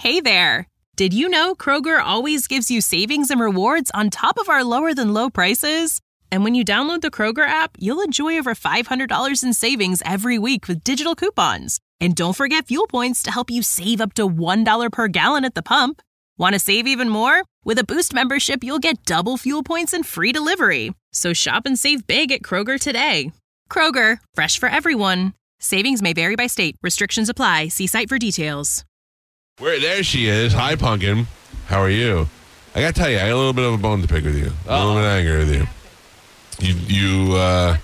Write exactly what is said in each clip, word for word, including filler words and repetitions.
Hey there! Did you know Kroger always gives you savings and rewards on top of our lower-than-low prices? And when you download the Kroger app, you'll enjoy over five hundred dollars in savings every week with digital coupons. And don't forget fuel points to help you save up to one dollar per gallon at the pump. Want to save even more? With a Boost membership, you'll get double fuel points and free delivery. So shop and save big at Kroger today. Kroger, fresh for everyone. Savings may vary by state. Restrictions apply. See site for details. Where there she is. Hi, Pumpkin. How are you? I gotta tell you, I got a little bit of a bone to pick with you. A little bit angry with you. You you uh,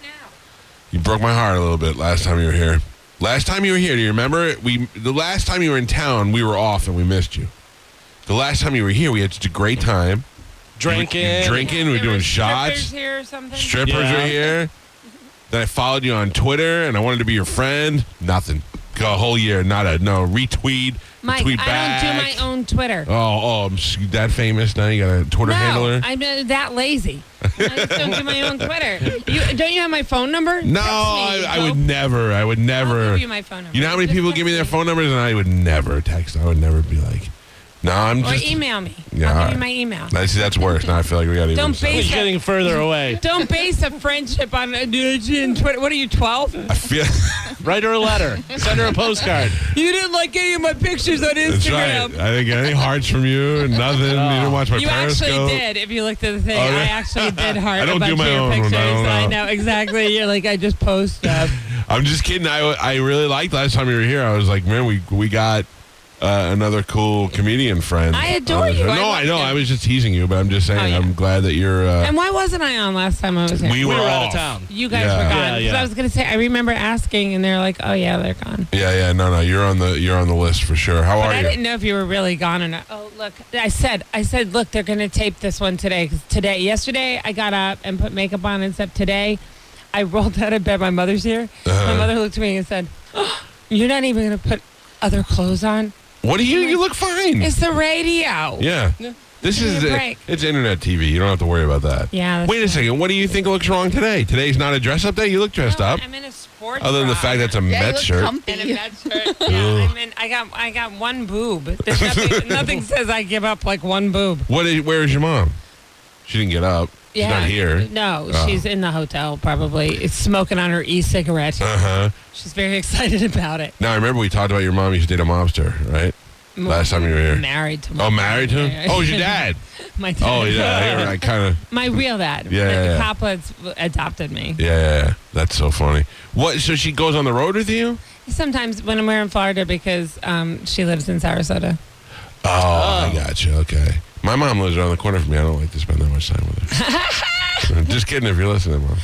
you broke my heart a little bit last time you were here. Last time you were here, do you remember? We the last time you were in town, we were off and we missed you. The last time you were here, we had such a great time. Drinking. You were, you were drinking. We were doing shots. Strippers here or something? Strippers Yeah. were here. Then I followed you on Twitter, and I wanted to be your friend. Nothing. A whole year, not a no retweet. Mike, tweet I back. don't do my own Twitter. Oh, oh, I'm s- that famous now. You got a Twitter no, handler? I'm uh, that lazy. I just don't do my own Twitter. You, don't you have my phone number? No, Text me, I, I Joe. would never. I would never. I'll give you my phone number. You know how many Just people text give me their me. phone numbers, and I would never text. I would never be like, no, I'm Or just. email me. Yeah, I'll all give you right. my email. I see, that's worse. Now I feel like we got to even. Don't say- base He's getting further away. Don't base a friendship on uh, in Twitter. What are you, twelve? I feel. Write her a letter. Send her a postcard. You didn't like any of my pictures on That's Instagram. right. I didn't get any hearts from you. Nothing. You didn't watch my You Periscope. actually did. If you looked at the thing, Oh, yeah. I actually did heart I don't a bunch do my of your own one. I pictures. don't know. I know exactly. You're like, I just post stuff. I'm just kidding. I, I really liked last time you were here. I was like, man, we we got uh, another cool comedian friend. I adore on the you. show. I No, love I know. you. I was just teasing you, but I'm just saying. Oh, yeah. I'm glad that you're. Uh, And why wasn't I on last time I was here? we We were, were out off. of town. You guys Yeah. were gone. Yeah, 'Cause yeah. I was going to say, I remember asking, and they're like, oh, yeah, they're gone. Yeah, yeah. No, no. You're on the you're on the list for sure. How But are I you? didn't know if you were really gone or not. Oh, look, I said, I said, look, they're going to tape this one today. 'Cause today, yesterday, I got up and put makeup on and stuff. Today, I rolled out of bed. My mother's here. Uh-huh. My mother looked at me and said, oh, you're not even going to put other clothes on? What do you? You look fine. It's the radio. Yeah. This Give me is a uh, break. it's internet T V. You don't have to worry about that. Yeah. that's Wait a right. second. What do you think looks wrong today? Today's not a dress up day. You look dressed No, up. I'm in a sports Other than the bra. fact that's a Yeah, you Met look shirt. comfy. And a Met shirt. Yeah, I mean, I got, I got one boob. There's nothing, nothing says I give up like one boob. What is? Where is your mom? She didn't get up. She's Yeah. not here. No, Oh. she's in the hotel probably. It's smoking on her e-cigarette. Uh huh. She's very excited about it. Now I remember we talked about your mom used to date a mobster, right? Last time you were here. Married to my Oh, married to him? Oh, it's your dad. My dad. Oh, yeah. I, I kind of. My real dad. Yeah, The yeah, yeah. Coplets adopted me. Yeah, yeah, yeah. That's so funny. What? So she goes on the road with you? Sometimes when we're in Florida because um, she lives in Sarasota. Oh, I got you. Okay. My mom lives around the corner from me. I don't like to spend that much time with her. Just kidding if you're listening, Mom.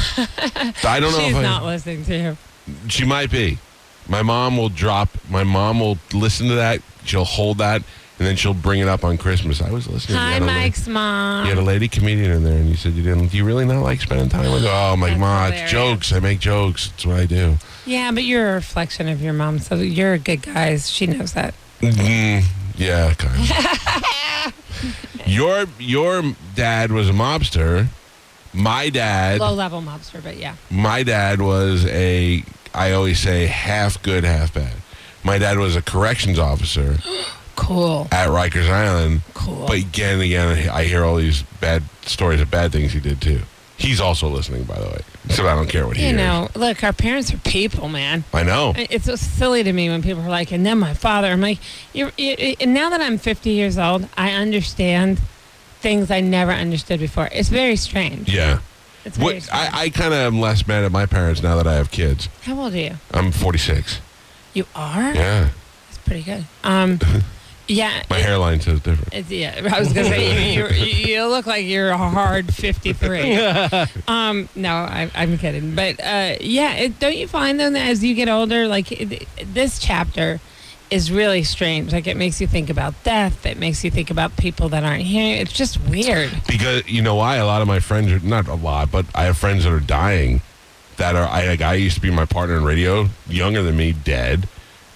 I don't know She's if I, not listening to you. she might be. My mom will drop, my mom will listen to that. She'll hold that, and then she'll bring it up on Christmas. I was listening. Hi, You had a la- Mike's mom. You had a lady comedian in there, and you said you didn't. Do you really not like spending time with her? Oh, I'm like, That's Ma, it's hilarious. jokes. I make jokes. That's what I do. Yeah, but you're a reflection of your mom, so you're a good guy. She knows that. Mm, yeah, kind of. your your dad was a mobster. My dad, Low level mobster, but yeah. my dad was a. I always say half good, half bad. My dad was a corrections officer Cool. at Rikers Island. Cool. But again and again, I hear all these bad stories of bad things he did too. He's also listening, by the way. So I don't care what he you hears. know, look, our parents are people, man. I know. It's so silly to me when people are like, and then my father. I'm like, you're, you and now that I'm fifty years old, I understand things I never understood before. It's very strange. Yeah. It's very What strange. I, I kind of am less mad at my parents now that I have kids. How old are you? I'm forty-six. You are? Yeah. That's pretty good. Um, yeah. My it- hairline says different. It's, yeah, I was gonna say you, you, you look like you're a hard fifty-three. um, no, I, I'm kidding, but uh, yeah, it, don't you find though that as you get older, like it, this chapter is really strange. Like it makes you think about death. It makes you think about people that aren't here. It's just weird. Because you know why? A lot of my friends are not a lot, but I have friends that are dying. That are I. A guy used to be my partner in radio, younger than me, dead.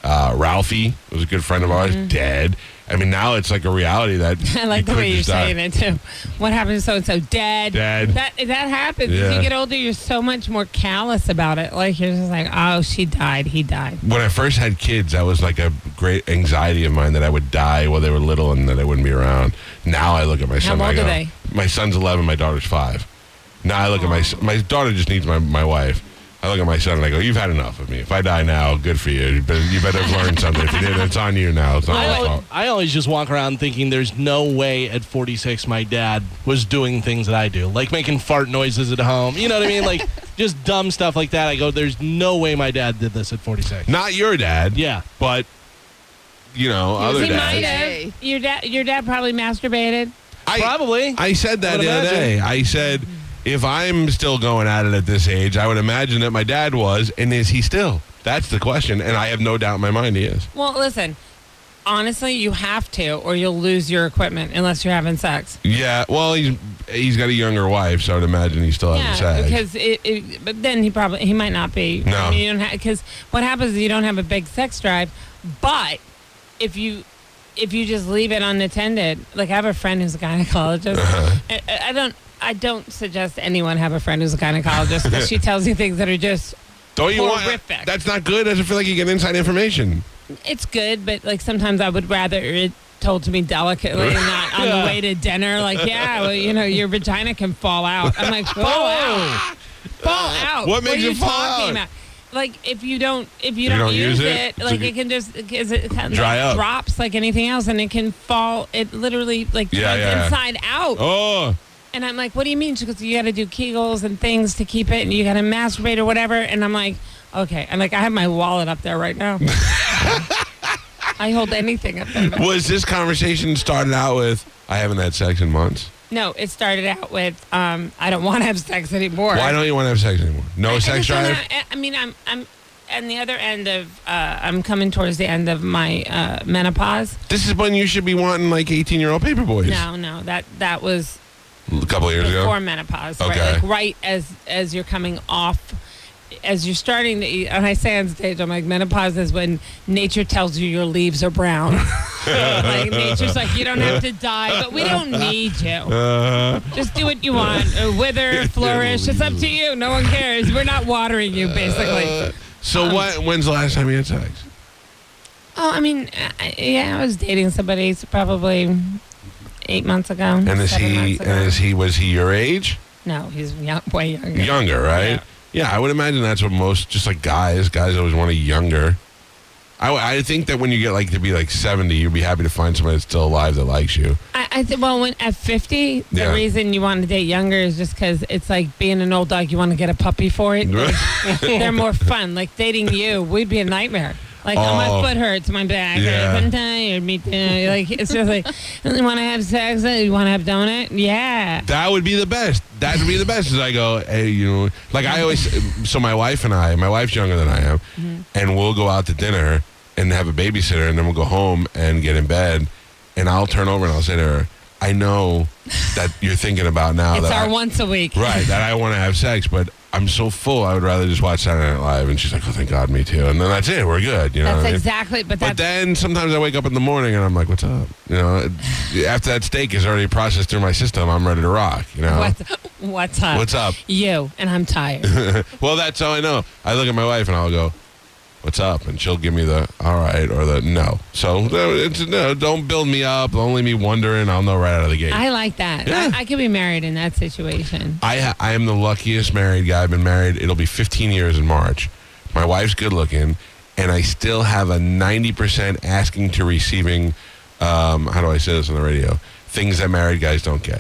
Uh, Ralphie was a good friend of ours, Mm-hmm. dead. I mean, now it's like a reality that I like the could way you're just die. saying it too. What happens to so and so? Dead. Dead. That that happens. As Yeah. you get older, you're so much more callous about it. Like you're just like, oh, she died. He died. When I first had kids, that was like a great anxiety of mine that I would die while they were little and that I wouldn't be around. Now I look at my How son. and I old go, are they? My son's eleven. My daughter's five. Now I look at my s- my daughter just needs my my wife. I look at my son and I go, "You've had enough of me. If I die now, good for you. But you better learn something. If you didn't, it's on you now. It's not I, my al- fault." I always just walk around thinking there's no way at forty-six my dad was doing things that I do, like making fart noises at home. You know what I mean? Like just dumb stuff like that. I go, there's no way my dad did this at forty-six. Not your dad. Yeah. But you know, other he might dads. have. Your dad. Your dad probably masturbated. I, Probably. I said that I would the other imagine. day. I said, if I'm still going at it at this age, I would imagine that my dad was, and is he still? That's the question, and I have no doubt in my mind he is. Well, listen. Honestly, you have to, or you'll lose your equipment unless you're having sex. Yeah, well, he's he's got a younger wife, so I would imagine he's still having Yeah, sex. because it, it. But then he probably he might not be. No. I mean, you don't because what happens is you don't have a big sex drive, but if you if you just leave it unattended, like I have a friend who's a gynecologist. Uh-huh. I, I don't I don't suggest anyone have a friend who's a gynecologist because she tells you things that are just. Don't you want? horrific. That's not good. I feel like you get inside information. It's good, but like sometimes I would rather it told to me delicately and not on the way to dinner. Like, yeah, well, you know, your vagina can fall out. I'm like, fall out, fall out. What makes are you it fall talking out? about? Like if you don't if you, You don't, don't use, use it? it, It's like a- it can just is it kind of Dry like up. drops like anything else, and it can fall. It literally like Yeah, turns yeah. inside out. Oh, And I'm like, what do you mean? She goes, you got to do Kegels and things to keep it, and you got to masturbate or whatever. And I'm like, okay. I'm like, I have my wallet up there right now. I hold anything up there. was this conversation started out with, I haven't had sex in months? No, it started out with, um, I don't want to have sex anymore. Why don't you want to have sex anymore? No I- I sex just don't drive? have- I mean, I'm, I'm, on the other end of, uh, I'm coming towards the end of my uh, menopause. This is when you should be wanting like eighteen-year-old paper boys. No, no, that that was A couple of years ago? before menopause, Okay. right? Like right as as you're coming off, as you're starting to eat. And I say on stage, I'm like, menopause is when nature tells you your leaves are brown. Like nature's like, you don't have to die, but we don't need you. Uh, Just do what you want, or wither, flourish. It's up to you. No one cares. We're not watering you, basically. so what? When's the last time you had sex? Oh, I mean, I, yeah, I was dating somebody so probably eight months ago. And is seven he? months ago. And is he? Was he your age? No, he's young, way younger. Younger, right? Yeah. Yeah, I would imagine that's what most, just like guys, guys always want a younger. I, I think that when you get like to be like seventy, you'd be happy to find somebody that's still alive that likes you. I, I think, well, when at fifty, the Yeah. reason you want to date younger is just because it's like being an old dog, you want to get a puppy for it. Like, they're more fun. Like dating you would be a nightmare. Like, oh, Oh. my foot hurts, my back Yeah. hurts, I'm tired, me too. Like, it's just like, you want to have sex? You want to have donut? Yeah. That would be the best. That would be the best. Is I go, hey, you know, like I always. So my wife and I, my wife's younger than I am, Mm-hmm. and we'll go out to dinner and have a babysitter, and then we'll go home and get in bed, and I'll turn over and I'll say to her, I know that you're thinking about now It's that our I, once a week. right that I want to have sex, but I'm so full. I would rather just watch Saturday Night Live. And she's like, oh, thank God, me too. And then that's it. We're good. You know. That's what I mean? exactly, but But that's, then sometimes I wake up in the morning and I'm like, what's up? You know, after that steak is already processed through my system, I'm ready to rock. You know. what's, what's up? What's up? You, and I'm tired. Well, that's how I know. I look at my wife and I'll go, what's up? And she'll give me the all right or the no. So no, it's, no, don't build me up. Don't leave me wondering. I'll know right out of the gate. I like that. Yeah. I, I could be married in that situation. I ha- I am the luckiest married guy. I've been married. It'll be fifteen years in March. My wife's good looking, and I still have a ninety percent asking to receiving. Um, how do I say this on the radio? Things that married guys don't get.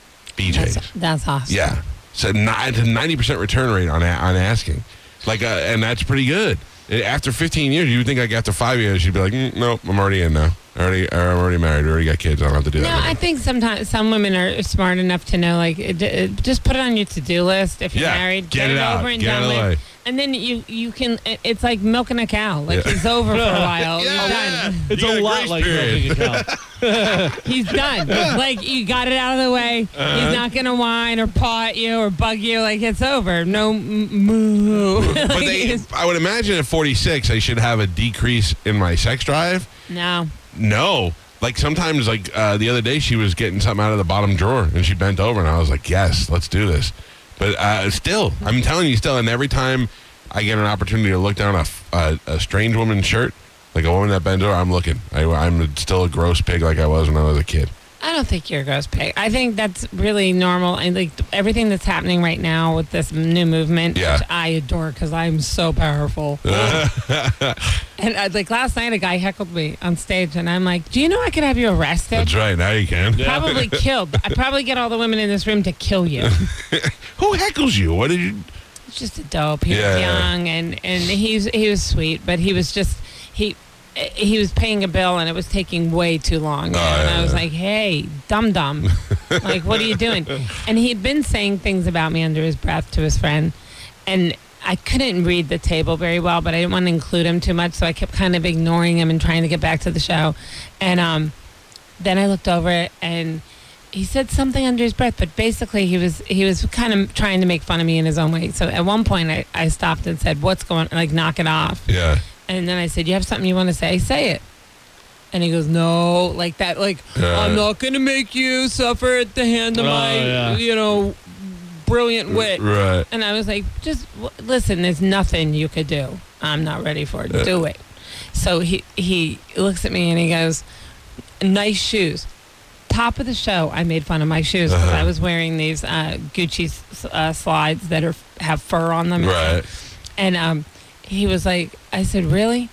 B Js. That's, that's awesome. Yeah. So ninety percent return rate on a- on asking, like, uh, and that's pretty good. After fifteen years, you would think like after five years, you'd be like, mm, nope, I'm already in now. I already, I'm already married. We already got kids. I don't have to do that. No, anymore. I think sometimes some women are smart enough to know, like, it, it, just put it on your to-do list if you're Yeah, married. get it out, over and get done it away. with. And then you, you can, it- it's like milking a cow. Like, Yeah. it's over for a while. Yeah, You're yeah. done. It's You got a a lot grace like period. milking a cow. He's done. Like, you got it out of the way. Uh-huh. He's not going to whine or paw at you or bug you. Like, it's over. No m- moo. But Like, they, it's- I would imagine at forty-six, I should have a decrease in my sex drive. no. No. Like sometimes, like uh, the other day, she was getting something out of the bottom drawer and she bent over and I was like, yes, let's do this. But uh, still, I'm telling you still, and every time I get an opportunity to look down a, a, a strange woman's shirt, like a woman that bends over, I'm looking. I, I'm still a gross pig like I was when I was a kid. I don't think you're a gross pig. I think that's really normal. And like everything that's happening right now with this new movement, Yeah. which I adore because I'm so powerful. And uh, like last night, a guy heckled me on stage, and I'm like, "Do you know I could have you arrested? That's right. Now you can. Probably killed. I'd probably get all the women in this room to kill you." Who heckles you? What did you? It's just a dope. He Yeah. was young, and and he's he was sweet, but he was just he. He was paying a bill and it was taking way too long. Oh, and yeah, I was yeah. like, hey, dum dum. Like, what are you doing? And he'd been saying things about me under his breath to his friend. And I couldn't read the table very well, but I didn't want to include him too much. So I kept kind of ignoring him and trying to get back to the show. And um, then I looked over it and he said something under his breath, but basically he was he was kind of trying to make fun of me in his own way. So at one point I, I stopped and said, what's going on? Like, knock it off. Yeah. And then I said, you have something you want to say? Say it. And he goes, no, like that, like, Yeah. I'm not going to make you suffer at the hand of Oh, my, yeah. you know, brilliant wit. Right. And I was like, just w- listen, there's nothing you could do. I'm not ready for it. Yeah. Do it. So he, he looks at me and he goes, nice shoes. Top of the show, I made fun of my shoes because Uh-huh. I was wearing these uh, Gucci s- uh, slides that are have fur on them. Right. And um, he was like, I said, really?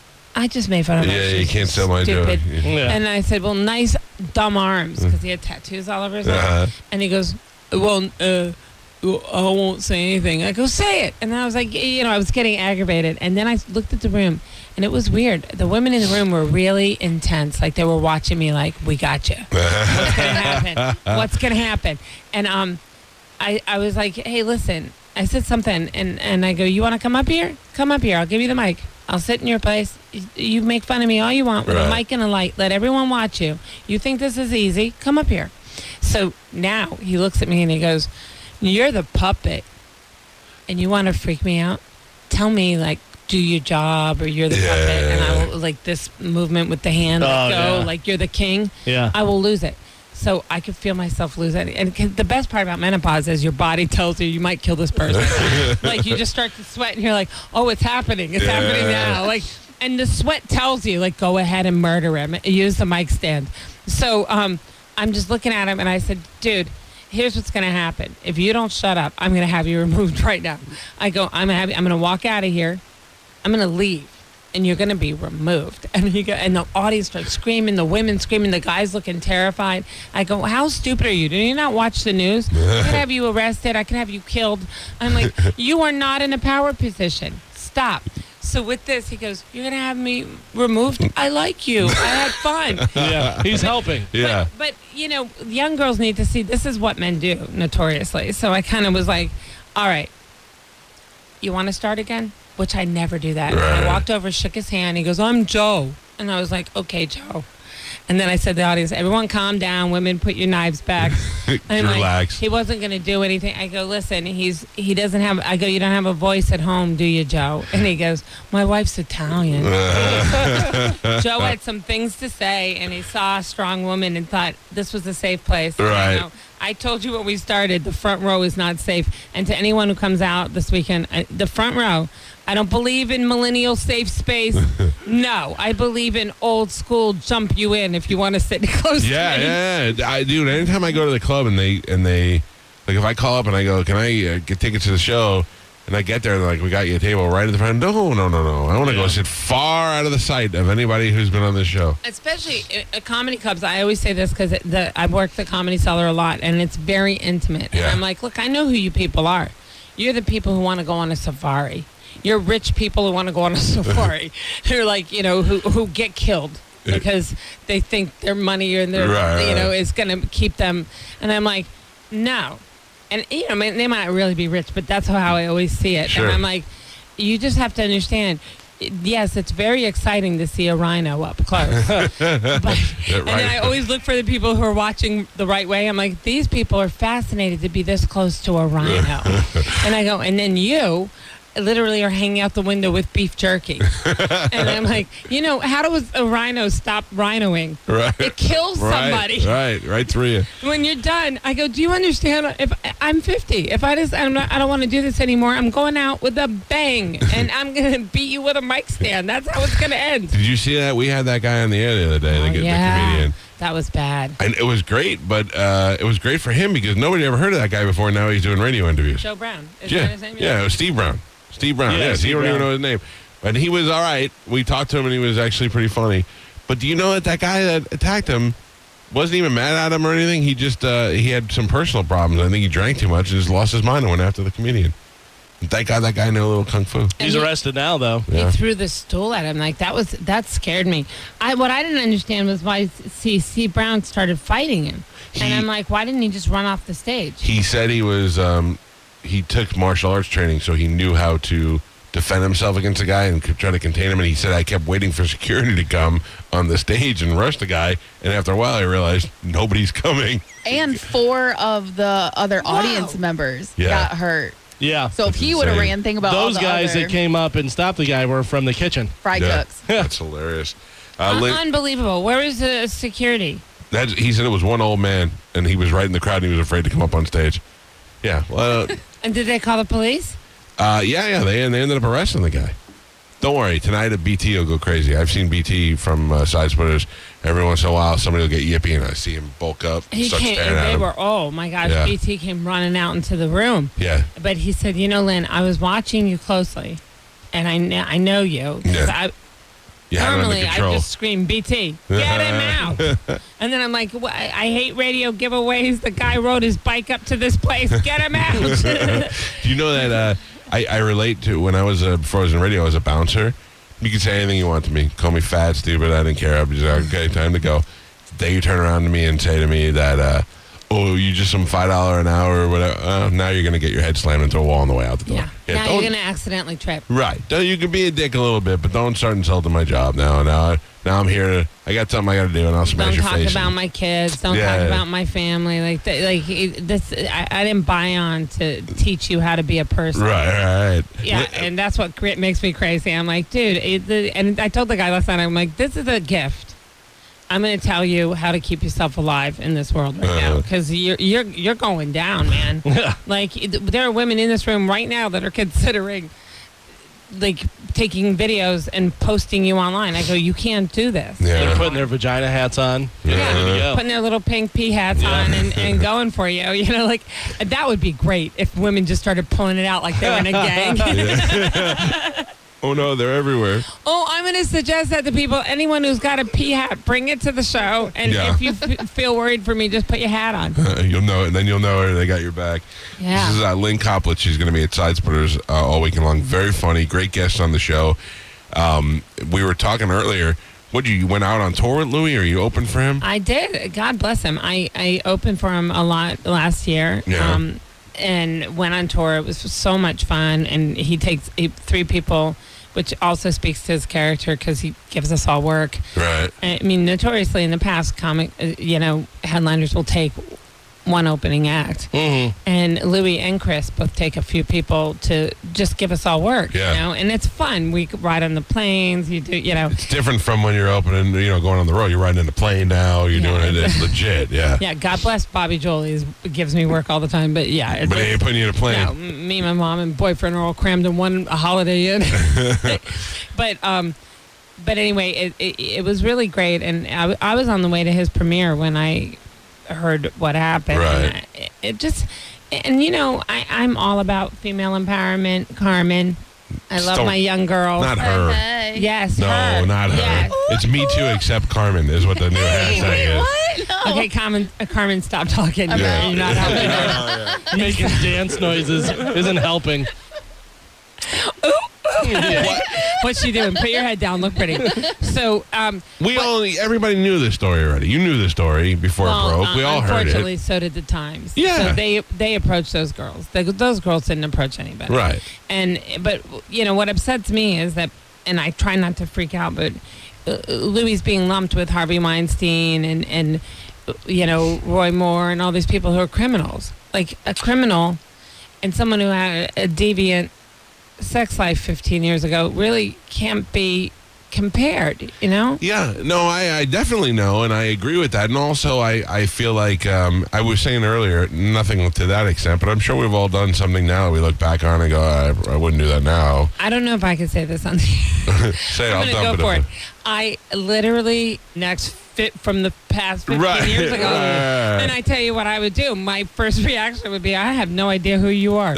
I just made fun of my Yeah, shoes. you can't steal my joke. stupid. Yeah. Yeah. And I said, well, nice dumb arms because he had tattoos all over his arms. Uh-huh. And he goes, well, uh, well, I won't say anything. I go, say it. And I was like, you know, I was getting aggravated. And then I looked at the room, and it was weird. The women in the room were really intense. Like, they were watching me like, we got you. What's going to happen? What's going to happen? And um, I, I was like, hey, listen. I said something, and, and I go, you want to come up here? Come up here. I'll give you the mic. I'll sit in your place. You, you make fun of me all you want with Right. a mic and a light. Let everyone watch you. You think this is easy? Come up here. So now he looks at me and he goes, you're the puppet, and you want to freak me out? Tell me, like, do your job, or you're the Yeah. puppet, and I will, like, this movement with the hand, Oh, let go, yeah. like you're the king. Yeah. I will lose it. So I could feel myself lose it. And c- the best part about menopause is your body tells you you might kill this person. Like, you just start to sweat and you're like, oh, it's happening. It's Yeah. happening now. Like, and the sweat tells you, like, go ahead and murder him. Use the mic stand. So um, I'm just looking at him and I said, dude, here's what's going to happen. If you don't shut up, I'm going to have you removed right now. I go, I'm going to I'm going to walk out of here. I'm going to leave. And you're going to be removed. And he go, and the audience starts screaming, the women screaming, the guys looking terrified. I go, how stupid are you? Do you not watch the news? I can have you arrested. I can have you killed. I'm like, you are not in a power position. Stop. So with this, he goes, you're going to have me removed? I like you. I had fun. Yeah. He's helping. Yeah. But, but, you know, young girls need to see this is what men do notoriously. So I kind of was like, all right, you want to start again? Which I never do that. And I Right. walked over, shook his hand. He goes, I'm Joe. And I was like, okay, Joe. And then I said to the audience, everyone calm down. Women, put your knives back. And I'm like, Relax. he wasn't going to do anything. I go, listen, he's he doesn't have, I go, you don't have a voice at home, do you, Joe? And he goes, my wife's Italian. Joe had some things to say, and he saw a strong woman and thought this was a safe place. And I Right. know, I told you when we started, the front row is not safe. And to anyone who comes out this weekend, uh, the front row, I don't believe in millennial safe space. No, I believe in old school jump you in if you want to sit close Yeah, to me. yeah, yeah. I dude, anytime I go to the club and they and they like if I call up and I go, can I uh, get tickets to the show? And I get there and they're like, we got you a table right at the front. No, no, no, no. I want to Yeah. go sit far out of the sight of anybody who's been on this show. Especially at comedy clubs. I always say this because I work the Comedy Cellar a lot, and it's very intimate. And Yeah. I'm like, look, I know who you people are. You're the people who want to go on a safari. You're rich people who want to go on a safari. They're like, you know, who who get killed because they think their money or their, Right, you know, right. is going to keep them. And I'm like, no. And, you know, I mean, they might not really be rich, but that's how I always see it. Sure. And I'm like, you just have to understand, yes, it's very exciting to see a rhino up close. but, Yeah, And then right. I always look for the people who are watching the right way. I'm like, these people are fascinated to be this close to a rhino. And I go, and then you literally are hanging out the window with beef jerky. And I'm like, you know, how does a rhino stop rhinoing? Right. It kills somebody. Right, right, right through you. When you're done, I go, do you understand? If I'm fifty, if I just, I'm not, I don't want to do this anymore, I'm going out with a bang and I'm going to beat you with a mic stand. That's how it's going to end. Did you see that? We had that guy on the air the other day, Oh, the, the yeah. comedian. That was bad. And it was great, but uh, it was great for him because nobody ever heard of that guy before. Now he's doing radio interviews. Joe Brown. Is yeah, that his name? yeah, it was Steve Brown. Steve Brown. Yeah, Yes, Steve you don't Brown. even know his name, but he was all right. We talked to him, and he was actually pretty funny. But do you know that that guy that attacked him wasn't even mad at him or anything? He just uh, he had some personal problems. I think he drank too much and just lost his mind and went after the comedian. Thank God that guy knew a little kung fu. He's he- arrested now, though. Yeah. He threw the stool at him. Like that was that scared me. I what I didn't understand was why C. C. Brown started fighting him, He- and I'm like, why didn't he just run off the stage? He said he was um, he took martial arts training, so he knew how to defend himself against the guy and could try to contain him. And he said, I kept waiting for security to come on the stage and rush the guy. And after a while, I realized nobody's coming. And four of the other audience members Yeah. got hurt. Yeah. So if That's he would have insane. ran, think about all Those the guys other that came up and stopped the guy were from the kitchen. fry Yeah, cooks. that's hilarious. Uh, Un- Lin- Unbelievable. Where is the security? That's, he said it was one old man, and he was right in the crowd, and he was afraid to come up on stage. Yeah, well, And did they call the police? uh, yeah, yeah, they, and they ended up arresting the guy. Don't worry, tonight at B T will go crazy. I've seen B T from uh, Side Splitters. Every once in a while, somebody will get yippy, and I see him bulk up and He start came. staring at They him. were. Oh my gosh! Yeah. B T came running out into the room. Yeah, But he said, you know, Lynn, I was watching you closely, and I kn- I know you. 'Cause Yeah. I, you had him under Normally, I control. just scream, B T, get him out. And then I'm like, "Wha- I I hate radio giveaways. The guy rode his bike up to this place. Get him out. Do you know that uh, I, I relate to when I was uh, before I was in radio, I was a bouncer. You can say anything you want to me. Call me fat, stupid. I didn't care. I'd be just like, okay, time to go. Then you turn around to me and say to me that, uh, oh, you just some five dollar an hour or whatever. Uh, now you're gonna get your head slammed into a wall on the way out the door. yeah. now don't- you're going to accidentally trip. Right. Don't- You can be a dick a little bit, but don't start insulting my job now. Now, now I'm here to. I got something I got to do, and I'll smash Don't your talk face. about in. my kids. Don't Yeah. talk about my family. Like, th- like it- this. I, I didn't buy on to teach you how to be a person. Right, right. Yeah, Li- and that's what cra- makes me crazy. I'm like, dude, it, the, and I told the guy last night, I'm like, this is a gift. I'm going to tell you how to keep yourself alive in this world right now Uh-huh. because you're you're you're going down, man. Like it- there are women in this room right now that are considering like taking videos and posting you online. I go, you can't do this. Yeah. They're putting their vagina hats on. Yeah. Ready to go. Putting their little pink pea hats Yeah. on and, and going for you. You know, like that would be great if women just started pulling it out like they were in a gang. Oh no, they're everywhere. Oh, I'm going to suggest that to people. Anyone who's got a pea hat, bring it to the show. And Yeah. if you f- feel worried for me, just put your hat on. you'll know it, and then you'll know they got your back. Yeah. This is uh, Lynn Coplet. She's going to be at Side Splitters uh, all weekend long. Very funny, great guest on the show. Um, we were talking earlier. What you, you went out on tour with Louis, or you opened for him? I did. God bless him. I, I opened for him a lot last year. Yeah. Um, and went on tour. It was so much fun. And he takes he, three people, which also speaks to his character because he gives us all work. Right. I mean, notoriously in the past, comic, uh, you know, headliners will take one opening act. Mm-hmm. And Louis and Chris both take a few people to just give us all work, Yeah. you know, and it's fun. We ride on the planes, you do, you know. It's different from when you're opening, you know, going on the road. You're riding in a plane now. You're Yeah. doing it. It's legit. Yeah. Yeah, God bless Bobby Joel. He gives me work all the time, but yeah. It's, But they ain't putting you in a plane. no, m- me, my mom, and boyfriend are all crammed in one Holiday Inn. but um, but anyway, it, it it was really great, and I, w- I was on the way to his premiere when I heard what happened. Right. And I, it, it just, and you know, I I'm all about female empowerment, Carmen. I love Don't- my young girl. Not her. Hey. Yes, No, her. not her. Yes. It's me too, except Carmen is what the new hashtag is. What? No. Okay, Carmen, uh, Carmen, stop talking. You're- Yeah. You're not helping her. Making dance noises isn't helping. Yeah. What's she doing? Put your head down. Look pretty. So, um, We all, everybody knew this story already. You knew the story before well, it broke. We uh, all heard unfortunately, it. so did the Times. Yeah. So they they approached those girls. They, those girls didn't approach anybody. Right. And but you know what upsets me is that and I try not to freak out, but uh, Louis being lumped with Harvey Weinstein and, and, you know, Roy Moore and all these people who are criminals. Like a criminal and someone who had a deviant sex life fifteen years ago really can't be compared, you know? Yeah, no, I, I definitely know, and I agree with that. And also, I, I feel like, um, I was saying earlier, nothing to that extent, but I'm sure we've all done something now that we look back on and go, I, I wouldn't do that now. I don't know if I can say this on the Say it, I'm I'll going to dump go it. for if it. I literally next fit from the past fifteen Right, years ago. right. And I tell you what I would do. My first reaction would be, I have no idea who you are.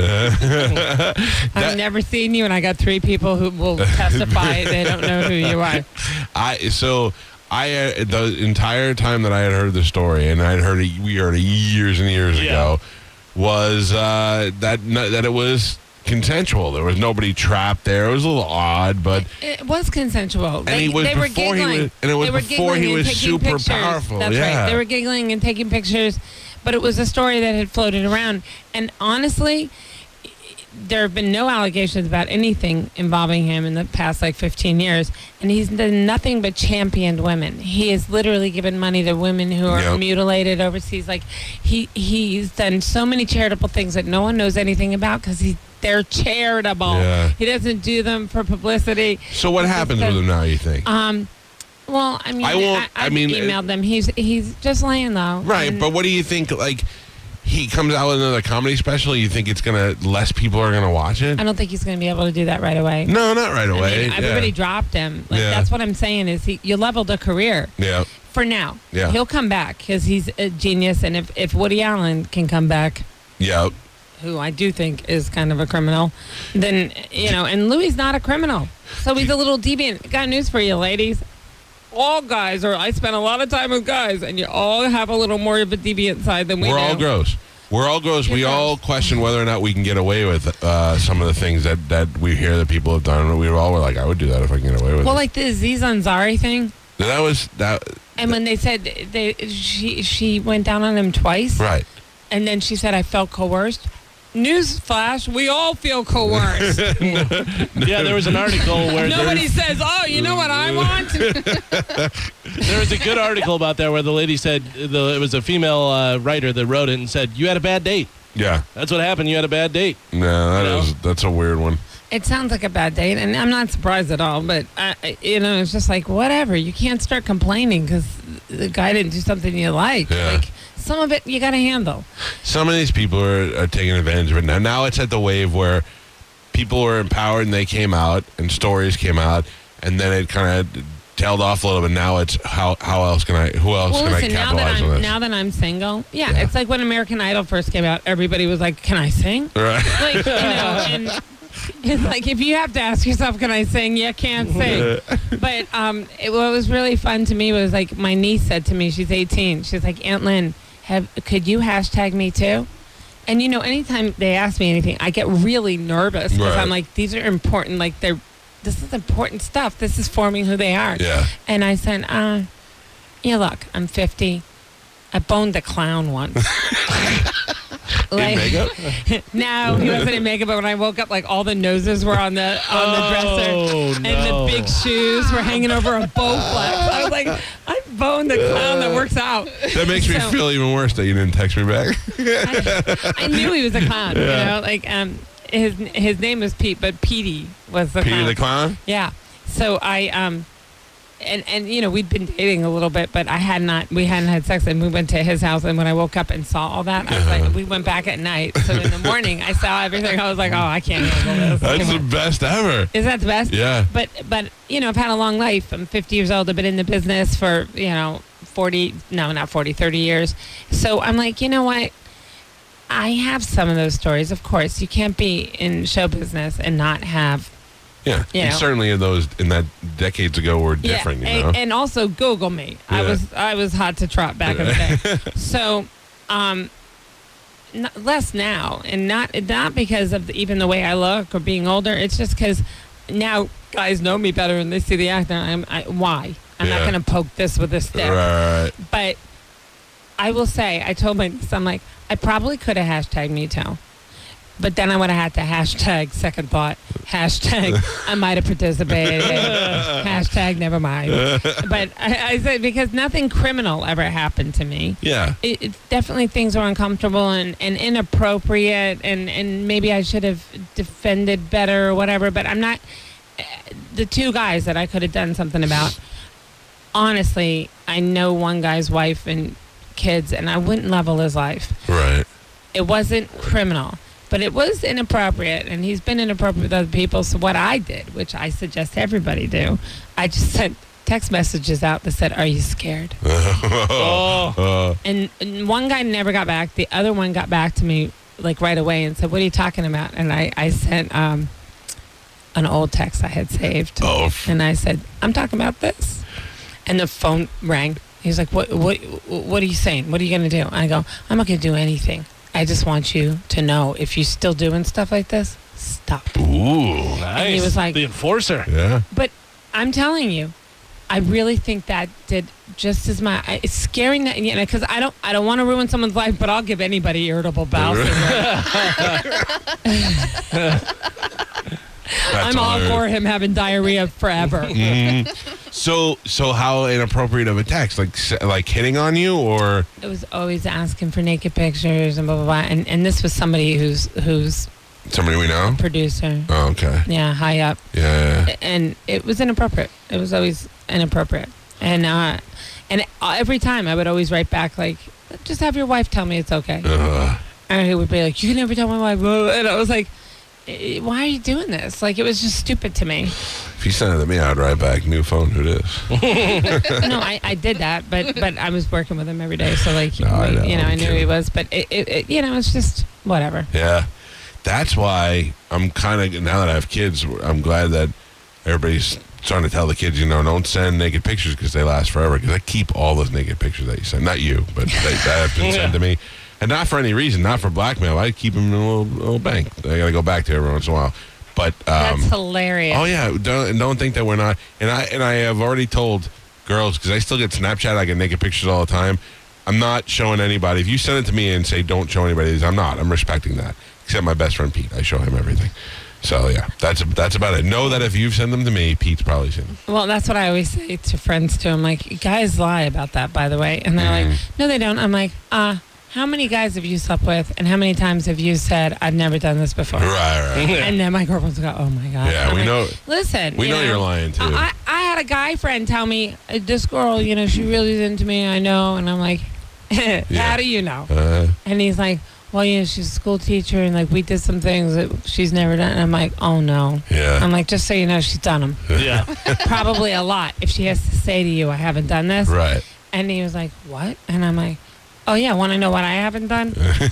I've never seen you, and I got three people who will testify they don't know who you are. I so I uh, the entire time that I had heard the story, and I had heard it, we heard it years and years Yeah. ago, was uh, that that it was consensual. There was nobody trapped there. It was a little odd, but It was consensual. And he was they were before he giggling. was- and it was They were before he giggling and was taking super pictures. powerful, That's yeah. right. They were giggling and taking pictures, but it was a story that had floated around. And honestly, there have been no allegations about anything involving him in the past like fifteen years, and he's done nothing but championed women. He has literally given money to women who are Yep. mutilated overseas. Like he he's done so many charitable things that no one knows anything about because he they're charitable. Yeah. He doesn't do them for publicity. so what He just happens does- with him now, you think? Um, well, I mean, I won't- I, I mean, emailed them. He's he's just laying low. Right, And but what do you think, like, he comes out with another comedy special, you think it's going to, less people are going to watch it? I don't think he's going to be able to do that right away. No, not right I mean, away. everybody yeah. dropped him. Like Yeah. that's what I'm saying is he you leveled a career Yeah. for now. Yeah. He'll come back because he's a genius, and if if Woody Allen can come back, Yeah. who I do think is kind of a criminal, then you know, and Louis not a criminal, so he's a little deviant. Got news for you, ladies. All guys are. I spend a lot of time with guys, and you all have a little more of a deviant side than we We're do. all gross. We're all gross. You're we all gross. question whether or not we can get away with uh, some of the things that, that we hear that people have done. And we all were like, I would do that if I can get away with Well, it. like the Aziz Ansari thing, That was, that, and when they said they she she went down on him twice, right. and then she said I felt coerced. News flash: we all feel coerced. Yeah, there was an article where Nobody there, says, "Oh, you know what I want." there was a good article about that where the lady said the, it was a female uh, writer that wrote it and said you had a bad date. Yeah. That's what happened. You had a bad date. No, that You know? is, that's a weird one. It sounds like a bad date, and I'm not surprised at all. But I, I- you know, it's just like whatever. You can't start complaining because the guy didn't do something you like. Yeah. Like some of it, you got to handle. Some of these people are, are taking advantage of it now. Now it's at the wave where people were empowered and they came out and stories came out, and then it kind of tailed off a little bit. Now it's how how else can I who else Well, can listen, I now that capitalize on I'm this? now that I'm single, yeah, Yeah. it's like when American Idol first came out. Everybody was like, "Can I sing?" Right. Like you know, and it's like if you have to ask yourself, "Can I sing?" You can't sing. But um, it, what was really fun to me was like my niece said to me, she's eighteen. She's like, "Aunt Lynn, have could you hashtag me too?" And you know, anytime they ask me anything, I get really nervous because Right. I'm like, these are important. Like they're, this is important stuff. This is forming who they are. Yeah. And I said, uh, yeah, look, I'm fifty. I boned a clown once. In makeup? No, he wasn't in makeup, but when I woke up, like all the noses were on the on the dresser. Oh, And no. the big shoes were hanging over a Bowflex. I was like, I boned the clown that works out. That makes me So- feel even worse that you didn't text me back. I, I knew he was a clown. You know, like um, his his name was Pete, but Petey was the Peter clown. the Clown? Yeah. So I um, and and you know we'd been dating a little bit, but I had not. We hadn't had sex, and we went to his house. And when I woke up and saw all that, I was like, we went back at night. So in the morning, I saw everything. I was like, oh, I can't handle this. That's Come the on. best ever. Is that the best? Yeah. But but you know, I've had a long life. I'm fifty years old. I've been in the business for you know forty. No, not forty. thirty years. So I'm like, you know what? I have some of those stories. Of course, you can't be in show business and not have. Yeah. You And know. certainly in those in that decades ago were different, yeah, you know. and, and also Google me. I Yeah. was I was hot to trot back in the day. So, um, n- less now, and not not because of the, even the way I look or being older. It's just because now guys know me better and they see the actor. I'm I, why I'm Yeah. not going to poke this with a stick. Right. But I will say, I told my niece, I'm like, I probably could have hashtagged me too. But then I would have had to hashtag second thought, hashtag I might have participated, hashtag never mind. But I, I said because nothing criminal ever happened to me. Yeah. It, it definitely things were uncomfortable and, and inappropriate, and, and maybe I should have defended better or whatever. But I'm not. The two guys that I could have done something about. Honestly, I know one guy's wife and kids, and I wouldn't level his life. Right. It wasn't criminal. But it was inappropriate, and he's been inappropriate with other people. So what I did, which I suggest everybody do, I just sent text messages out that said, "Are you scared?" Oh. Uh, And, and one guy never got back. The other one got back to me like right away and said, "What are you talking about?" And I, I sent um, an old text I had saved. oh. And I said, "I'm talking about this." And the phone rang. He's like, "What? What? What are you saying? What are you going to do?" I go, "I'm not going to do anything. I just want you to know if you're still doing stuff like this, stop." Ooh. Nice. And he was like- the enforcer. Yeah. But I'm telling you, I really think that did just as much. It's scaring that, you know, because I don't, I don't want to ruin someone's life, but I'll give anybody irritable bowel syndrome. That's I'm all hilarious. for him having diarrhea forever. Mhm. So, so how inappropriate of a text? Like, s- like hitting on you, or It was always asking for naked pictures and blah blah blah. And and this was somebody who's who's somebody we know? producer, Oh, okay. yeah, high up. Yeah. And it was inappropriate. It was always inappropriate. And uh, and every time I would always write back like, "Just have your wife tell me it's okay." Uh, And he would be like, "You can never tell my wife." And I was like, "Eh, "Why are you doing this?" Like, it was just stupid to me. if you send it to me, I'd write back, "New phone, who this?" No, I, I did that, but but I was working with him every day, so like, No, I know, you know, I I'm knew he kidding. was. But it, it, it you know, it's just whatever. Yeah. That's why I'm kind of, now that I have kids, I'm glad that everybody's trying to tell the kids, you know, don't send naked pictures because they last forever. Because I keep all those naked pictures that you send. Not you, but they, that have been sent to me. And not for any reason, not for blackmail. I keep them in a little, little bank. I got to go back to every once in a while. But, um, That's hilarious. oh yeah, don't and don't think that we're not. And I and I have already told girls, because I still get Snapchat, I get naked pictures all the time. I'm not showing anybody. If you send it to me and say don't show anybody these, I'm not. I'm respecting that. Except my best friend Pete, I show him everything. So yeah, that's that's about it. Know that if you've sent them to me, Pete's probably seen them. Well, that's what I always say to friends too. I'm like, guys lie about that, by the way, and they're Mm. like, no, they don't. I'm like, uh, how many guys have you slept with, and how many times have you said, I've never done this before? Right, right. And then my girlfriend's go, oh my god. Yeah, I'm we like, know. Listen, We you know you're lying, too. I, I had a guy friend tell me, "Uh, this girl, you know, she really is into me. I know, and I'm like, how do you know? Uh, And he's like, well, you know, she's a school teacher, and like we did some things that she's never done. And I'm like, oh no. yeah. I'm like, just so you know, she's done them. Yeah. Probably a lot. If she has to say to you, I haven't done this. Right. And he was like, what? And I'm like, oh yeah, want to know what I haven't done?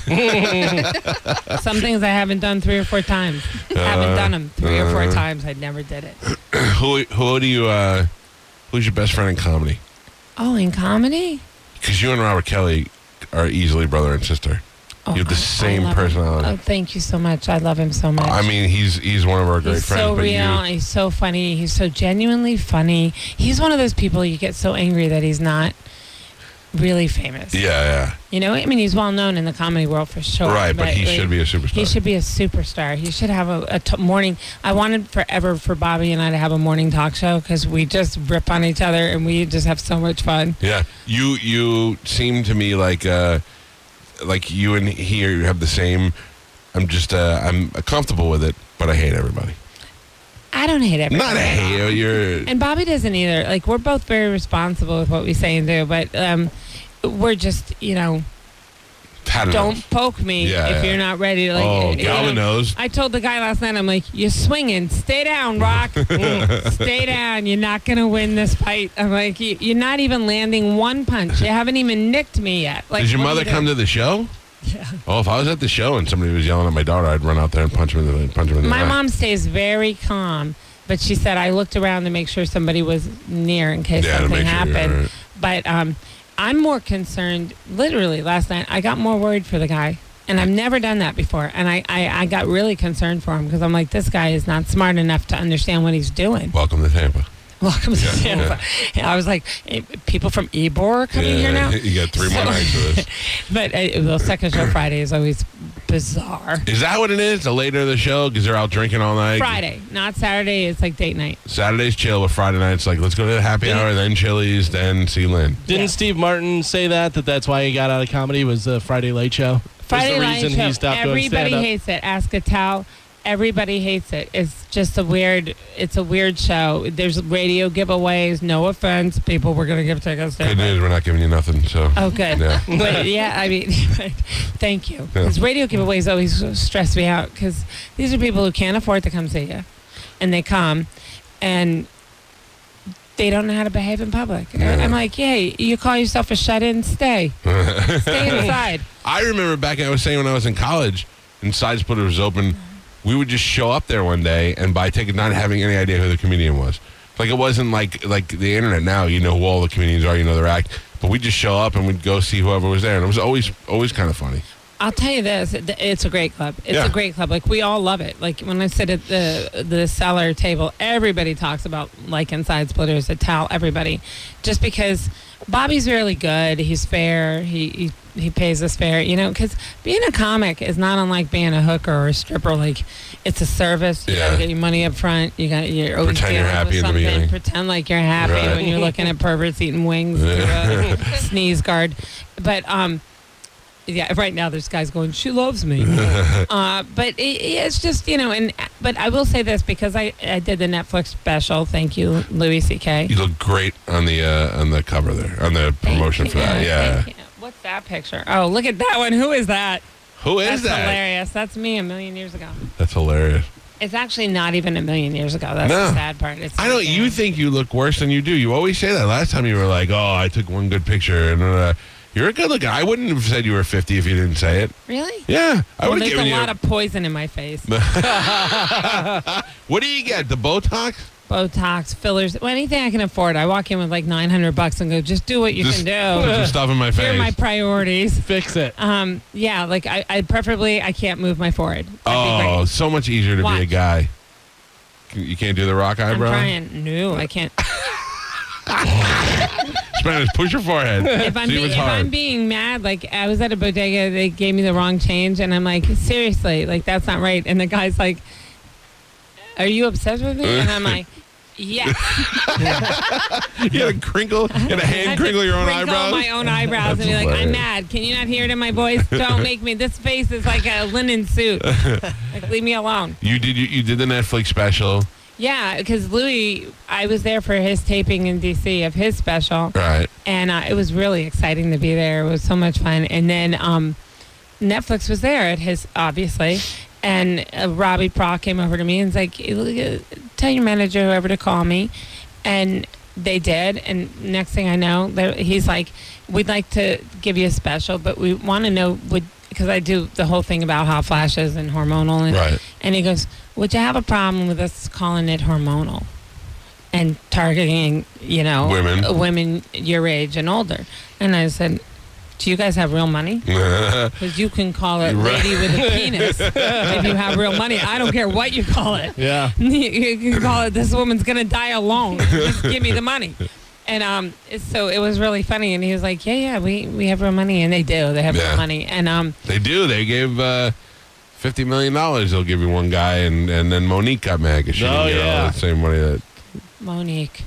Some things I haven't done three or four times. haven't done them three or four uh. times. I never did it. who who do you? Uh, who's your best friend in comedy? Oh, in comedy? Because you and Robert Kelly are easily brother and sister. Oh, You have the I- I same love him. personality. Oh, thank you so much. I love him so much. I mean, he's he's one of our great He's friends. so but real. you, He's so funny. He's so genuinely funny. He's one of those people you get so angry that he's not really famous. yeah, You know, I mean, he's well known in the comedy world for sure. yeah, right. But he like, should be a superstar. He should be a superstar. He should have a, a t- morning. I wanted forever for Bobby and I to have a morning talk show because we just rip on each other and we just have so much fun. Yeah, you you seem to me like uh, like you and he have the same. I'm just uh, I'm comfortable with it, but I hate everybody. I don't hate everybody. Not hate. You're And Bobby doesn't either. Like, we're both very responsible with what we say and do, but um, we're just, you know, had don't enough. poke me Yeah, if yeah. you're not ready to, like, Oh, you Galvin know, knows. I told the guy last night, I'm like, you're swinging. Stay down, Rock. Stay down. You're not going to win this fight. I'm like, you, you're not even landing one punch. You haven't even nicked me yet. Like, Did your what are mother you come doing? to the show? Yeah. Oh, if I was at the show and somebody was yelling at my daughter, I'd run out there and punch him in the punch him in the My eye. mom stays very calm, but she said I looked around to make sure somebody was near in case Yeah, to something make sure you're happened. all right. But um, I'm more concerned. Literally, last night I got more worried for the guy, and I've never done that before. And I, I, I got really concerned for him because I'm like, this guy is not smart enough to understand what he's doing. Welcome to Tampa. Welcome to Yeah, Tampa. And I was like, eh, people from Ybor are coming here now. You got three more So- nights of this. But uh, well, second show Friday is always bizarre. Is that what it is? The later the show because they're out drinking all night. Friday, not Saturday. It's like date night. Saturday's chill, but Friday night's like let's go to the happy Didn't- hour, then Chili's, then see Lynn. Didn't Yeah. Steve Martin say that? That that's why he got out of comedy was the Friday Late Show? Friday was the night reason show. he stopped doing Everybody stand-up? hates it. Ask Atal. Everybody hates it. It's just a weird. It's a weird show. There's radio giveaways. No offense, people. We're gonna give tickets. to Good it. news, we're not giving you nothing. So Oh, good. Yeah. But yeah, I mean, thank you. Because radio giveaways always stress me out because these are people who can't afford to come see you, and they come, and they don't know how to behave in public. Yeah. I'm like, hey, you call yourself a shut-in? Stay, stay inside. I remember back. I was saying when I was in college, and Side Splitter was open. We would just show up there one day and buy tickets, not having any idea who the comedian was. Like it wasn't like like the internet now. You know who all the comedians are. You know their act. But we'd just show up and we'd go see whoever was there, and it was always always kind of funny. I'll tell you this: it- it's a great club. It's Yeah. a great club. Like we all love it. Like when I sit at the the cellar table, everybody talks about like Side Splitters, at Tal, everybody, just because Bobby's really good. He's fair. He he, he pays us fair. You know, because being a comic is not unlike being a hooker or a stripper. Like it's a service. You Yeah. gotta get your money up front. You got you're always Pretend you're dealing happy with in the something. beginning. Pretend like you're happy Right. when you're looking at perverts eating wings through a sneeze guard. But um. Yeah, right now there's guys going, she loves me. uh, but it, it's just, you know, and but I will say this because I, I did the Netflix special. Thank you, Louis C K. You look great on the uh, on the cover there, on the promotion for that. Yeah. Thank you. What's that picture? Oh, look at that one. Who is that? Who is That's that? hilarious. That's me a million years ago. That's hilarious. It's actually not even a million years ago. That's No. the sad part. It's I know you think you look worse than you do. You always say that. Last time you were like, "Oh, I took one good picture," and uh, you're a good looking. I wouldn't have said you were fifty if you didn't say it. Really? Yeah, I Well, would have there's a given you. lot of poison in my face. What do you get? The Botox? Botox, fillers, well, anything I can afford. I walk in with like nine hundred bucks and go, just do what you Just can Put do. some stuff in my Here are my face. priorities. Fix it. Um, yeah, like I, I preferably I can't move my forehead. That'd be Oh, great. so much easier to be a Watch. guy. You can't do the rock I'm eyebrow. trying. No, I can't. Spanish, push your forehead. If I'm See be, what's if hard. I'm being mad, like I was at a bodega, they gave me the wrong change, and I'm like, seriously, like that's not right. And the guy's like, "Are you obsessed with me?" And I'm like, "Yes." You had a crinkle, you had a I hand have crinkle to your own crinkle eyebrows. my own eyebrows and be like, hilarious. I'm mad. Can you not hear it in my voice? Don't make me. This face is like a linen suit. Like, leave me alone. You did you, you did the Netflix special, Yeah, because Louis, I was there for his taping in D C of his special, right? and uh, it was really exciting to be there. It was so much fun. And then um, Netflix was there at his, obviously, and uh, Robbie Prock came over to me and was like, "Uh, tell your manager, whoever, to call me. And they did. And next thing I know, they're- he's like, we'd like to give you a special, but we want to know, would because I do the whole thing about hot flashes and hormonal. And, Right. and he goes, would you have a problem with us calling it hormonal and targeting, you know, Women. women your age and older? And I said, do you guys have real money? Because you can call it Right. lady with a penis if you have real money. I don't care what you call it. Yeah. You can call it, this woman's going to die alone. Just give me the money. And um, so it was really funny. And he was like, yeah, yeah, we, we have real money. And they do. They have Yeah. real money. And um, They do. They gave uh, fifty million dollars. They'll give you one guy, and, and then Monique got mad because she Oh, didn't get all yeah. the same money that. Monique,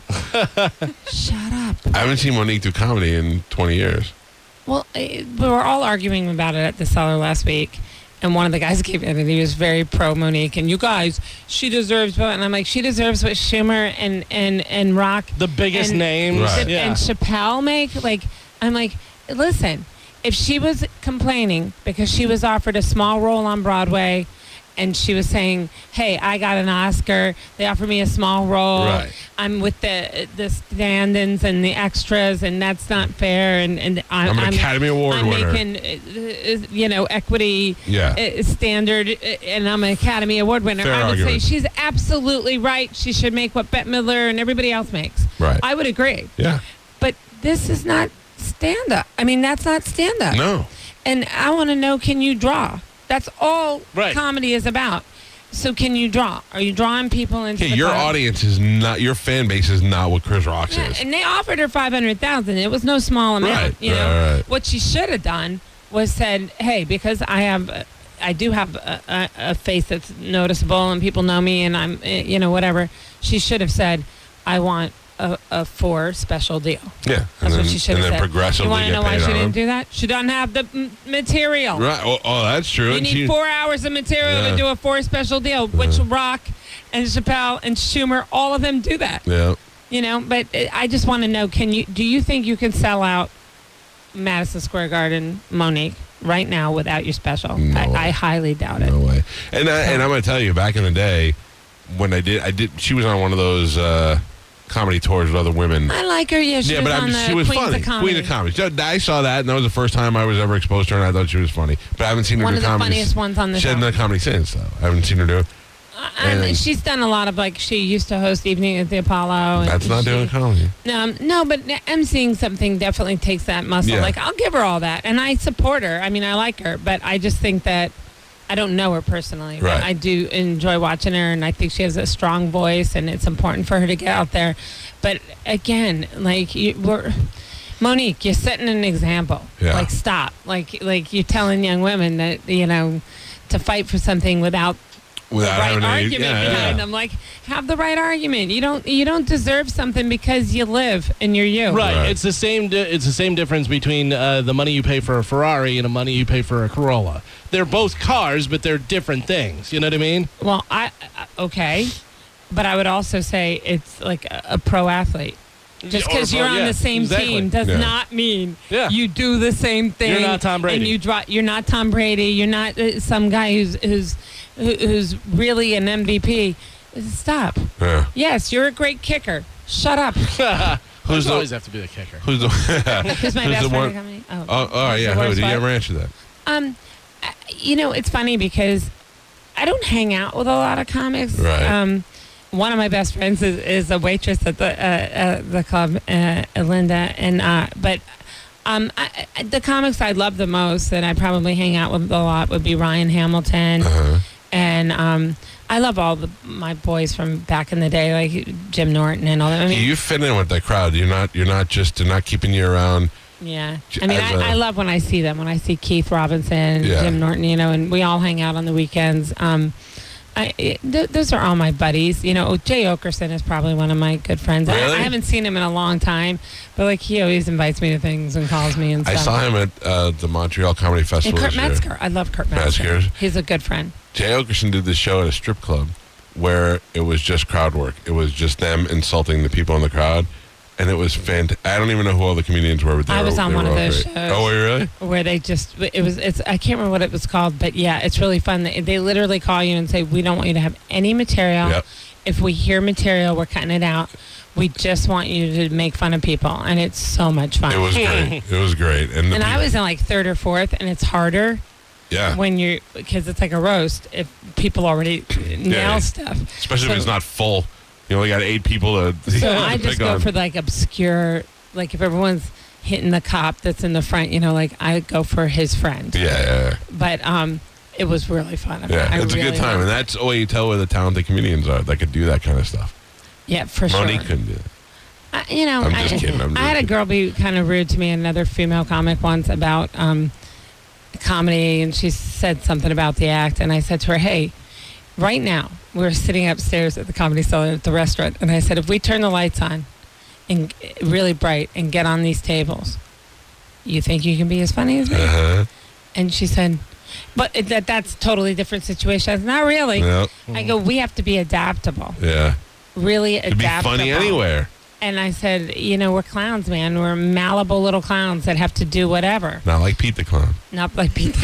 shut up. I haven't seen Monique do comedy in twenty years. Well, eh, we were all arguing about it at the cellar last week. And one of the guys came in and he was very pro Monique. And you guys, she deserves what? And I'm like, she deserves what Schumer and, and, and Rock The biggest and, names. Right. Yeah. and Chappelle make. Like, I'm like, listen, if she was complaining because she was offered a small role on Broadway and she was saying, hey, I got an Oscar, they offered me a small role, Right. I'm with the the stand-ins and the extras, and that's not fair, and, and I, I'm an Academy Award I'm winner. making, uh, you know, equity Yeah. uh, standard, uh, and I'm an Academy Award winner. Fair I would argument. say she's absolutely right. She should make what Bette Midler and everybody else makes. Right. I would agree. Yeah. But this is not stand-up. I mean, that's not stand-up. No. And I want to know, can you draw? That's all Right. comedy is about. So can you draw? Are you drawing people into Okay, the your club? audience is not, your fan base is not what Chris Rock's Yeah, is. and they offered her five hundred thousand dollars. It was no small amount. Right, You know right, right. what she should have done was said, "Hey, because I have uh, I do have a, a, a face that's noticeable and people know me and I'm, eh, you know, whatever. She should have said, I want a, a four special deal. Yeah. That's and what then, she should and have then said. progressively You want to get know why paid she on didn't them. do that? She doesn't have the m- material. Right. Oh, oh, that's true. You And need she- four hours of material Yeah. to do a four special deal, which Rock and Chappelle and Schumer, all of them do that. Yeah. You know, but uh, I just want to know, can you, do you think you can sell out Madison Square Garden, Monique, right now without your special? No I, way. I highly doubt it. No way. And I, and I'm going to tell you, back in the day, when I did, I did. She was on one of those uh, comedy tours with other women. I like her. Yeah, she yeah, was but on I'm, the she was Queens funny. of Comedy. Queen of Comedy. So I saw that, and that was the first time I was ever exposed to her, and I thought she was funny. But I haven't seen her One do of the comedy. funniest ones on the She hasn't show. done comedy since, though. I haven't seen her do it. Uh, and And- she's done a lot of, like, she used to host Evening at the Apollo. And That's not she, doing comedy. No, no, but emceeing something definitely takes that muscle. Yeah. Like, I'll give her all that. And I support her. I mean, I like her. But I just think that I don't know her personally. But Right. I do enjoy watching her. And I think she has a strong voice. And it's important for her to get out there. But, again, like, you, we're... Monique, you're setting an example. Yeah. Like, stop. Like, like you're telling young women that, you know, to fight for something without Without the right having any- argument yeah, behind yeah. them. Like, have the right argument. You don't you don't deserve something because you live and you're you. Right. Right. It's the same. Di- it's the same difference between uh, the money you pay for a Ferrari and the money you pay for a Corolla. They're both cars, but they're different things. You know what I mean? Well, I I- okay, but I would also say it's like a, a pro athlete. Just Or because pro- you're on yeah, the same exactly. team does Yeah. not mean Yeah. you do the same thing. You're not Tom Brady. And you draw, you're not Tom Brady. You're not uh, some guy who's who's who- who's really an M V P. Stop. Yeah. Yes, you're a great kicker. Shut up. Who's You the always have to be the kicker. Who's the Who's my Who's best the friend one- in the company? Oh, Oh, oh what's yeah. the Who worst did you part? ever answer that? Um, uh, you know, it's funny because I don't hang out with a lot of comics. Right. Um, one of my best friends is, is a waitress at the uh, uh, the club, uh, Linda, and uh, but um, I, I- the comics I love the most that I probably hang out with a lot would be Ryan Hamilton, Uh-huh. and um, I love all the my boys from back in the day, like Jim Norton and all that. I mean, You fit in with that crowd. You're not. You're not just. They're not keeping you around. yeah. J- I mean, as I a- I love when I see them, when I see Keith Robinson, Yeah. Jim Norton, you know, and we all hang out on the weekends. Um, I, it, th- those are all my buddies. You know, Jay Okerson is probably one of my good friends. I, Really? I haven't seen him in a long time, but like he always invites me to things and calls me and I stuff. saw him at uh, the Montreal Comedy And Festival Kurt this year. Metzger. I love Kurt Metzger. Metzger. He's a good friend. Jay Okerson did this show at a strip club where it was just crowd work. It was just them insulting the people in the crowd. And it was fantastic. I don't even know who all the comedians were. But they I was were, on they one were of all those great. shows. Oh, were you really? Where they just, it was, it's, I can't remember what it was called, but yeah, it's really fun. They, they literally call you and say, we don't want you to have any material. Yep. If we hear material, we're cutting it out. We just want you to make fun of people. And it's so much fun. It was great. It was great. And, the and I peop- was in like third or fourth, and it's harder yeah. when you're, because it's like a roast if people already nail Yeah. stuff. Especially so- if it's not full. You only got eight people to, So to I just pick go on. for like obscure, like if everyone's hitting the cop that's in the front, you know, like I go for his friend. Yeah, yeah, yeah. But um, it was really fun. I mean, Yeah, I it's a really good time. loved And it. that's all you tell where the talented comedians are that could do that kind of stuff. Yeah, for Monique sure. couldn't do that. I, you know, I'm I, just kidding, I'm I had a just girl be kind of rude to me, another female comic once about um, comedy, and she said something about the act, and I said to her, "Hey, right now we're sitting upstairs at the Comedy Cellar at the restaurant, and I said if we turn the lights on and really bright and get on these tables, you think you can be as funny as me?" Uh-huh. And she said, "But it- that that's a totally different situation." I said, "Not really." Yep. I go, "We have to be adaptable, Yeah. really It'd be adaptable." funny anywhere. And I said, you know, we're clowns, man. We're malleable little clowns that have to do whatever. Not like Pete the Clown. Not like people.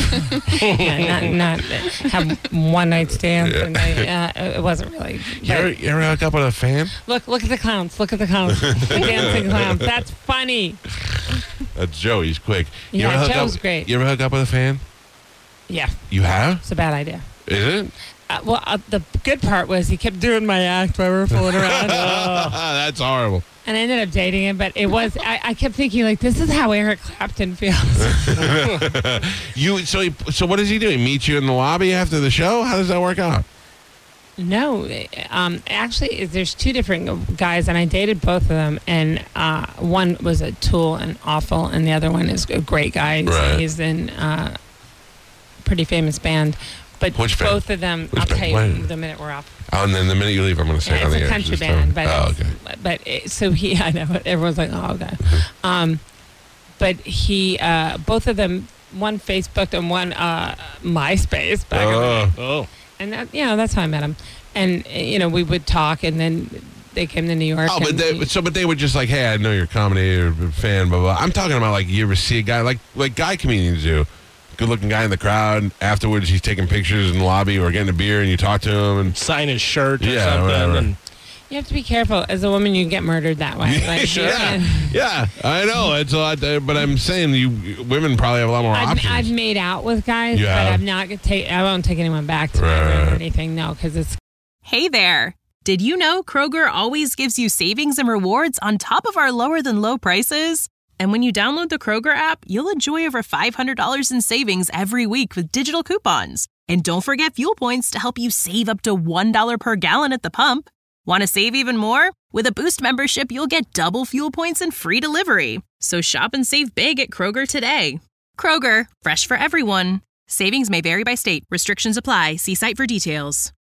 yeah, not, not have one night stands. Yeah. And I, uh, it wasn't really. You ever, but you ever hook up with a fan? look, look at the clowns. Look at the clowns. The dancing clowns. That's funny. That's Joe. He's quick. You Yeah, ever hook Joe's up, great. You ever hook up with a fan? Yeah, You have? it's a bad idea. Is it? Uh, well, uh, the good part was he kept doing my act while we were fooling around. That's horrible. And I ended up dating him, but it was, I, I kept thinking, like, this is how Eric Clapton feels. You so he, so what does he do? He meets you in the lobby after the show? How does that work out? No, um, actually, there's two different guys, and I dated both of them. And uh, one was a tool and awful, and the other one is a great guy. He's, Right. he's in uh, pretty famous band. But Which band? both of them, Which I'll band? tell you Why- the minute we're off. Oh, and then the minute you leave, I'm going to say Yeah, it on it's the a air. country Just band, tell me. but Oh, it's- okay. but it, so he, I know everyone's like, oh, okay. Um, but he, uh, both of them, one Facebooked and one uh, MySpace back in the day. Oh, Oh. And that, you know, that's how I met him. And uh, you know, we would talk, and then they came to New York. oh, but and they, we- so but they were just like, hey, I know you're a comedy or a fan, blah blah. I'm talking about like you ever see a guy like like guy comedians do, good looking guy in the crowd. Afterwards, he's taking pictures in the lobby or getting a beer, and you talk to him and Sign his shirt or Yeah, something. whatever. And you have to be careful. As a woman, you can get murdered that way. Like, sure. you Yeah, can- yeah, I know it's a lot, uh, but I'm saying you women probably have a lot more I've, options. I've made out with guys, You but have? I'm not gonna take. I won't take anyone back to Right, my room right. or anything. No, because it's Hey there! Did you know Kroger always gives you savings and rewards on top of our lower than low prices? And when you download the Kroger app, you'll enjoy over five hundred dollars in savings every week with digital coupons. And don't forget fuel points to help you save up to one dollar per gallon at the pump. Want to save even more? With a Boost membership, you'll get double fuel points and free delivery. So shop and save big at Kroger today. Kroger, fresh for everyone. Savings may vary by state. Restrictions apply. See site for details.